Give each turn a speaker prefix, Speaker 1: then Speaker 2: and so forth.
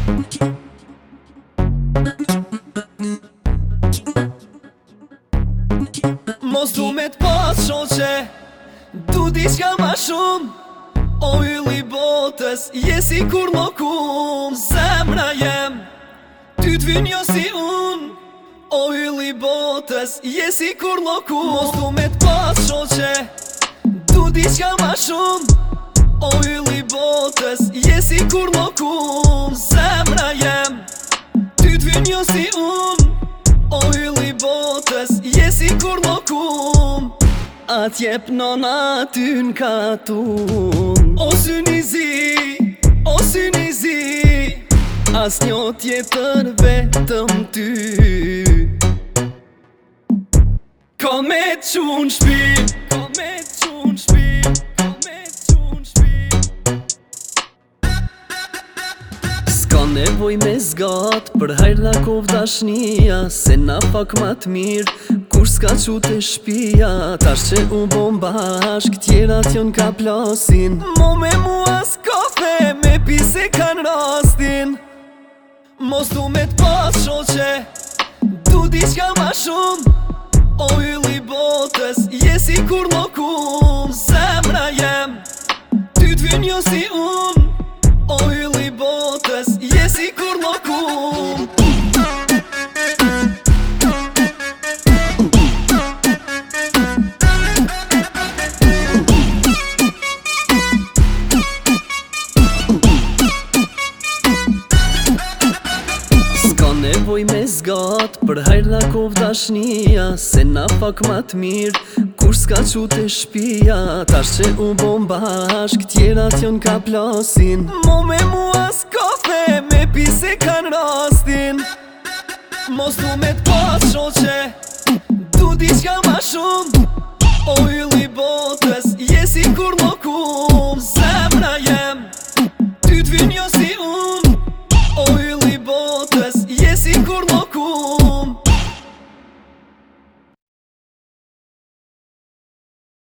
Speaker 1: Mos du me t'pas shoqe, du diçka ma shumë. O yll i botës, je si kur lokum. Zemra jem, ty t'vyn jo si un. O yll i botës, je si kur lokum. Mos du me t'pas shoqe, du diçka ma shumë. O yll i botës, je si kur lokum. Zemra jem, ty t'vyn jo si un. O yll i botës, je si kur lokum. Atjep nona ty n'katun. O syni zi, o syni zi, as njo tjetër vetëm ty. Ka me t'qun shpi, ka me t'qun shpi, ka me t'qun shpi. S'ka nevoj me zgat, për hajr dha kov dashnia. Se na pak ma t'mirë, kur s'ka qute shpia. Tash që u bom bashk, tjerat jon ka plasin. Mo me mua s'kafe, me pise kan rastin. Mos du me t'pas shoqe, du diçka ma shumë. O yll i botës, je si kur lokum. Zemra jem, ty t'vyn jo si un. O yll i botës, je si kur lokum. Nevoj me zgat, për hajr dha kov dashnia. Se na pak ma t'mirë, kur s'ka qute shpia. Tash që u bom bashk, tjerat jon ka plasin. Mo me mua s'kafe, me pise kan rastin. Mos du me t'pas shoqe, du diçka ma shumë. O yll i botës, je si kur lokum. Zemra jem,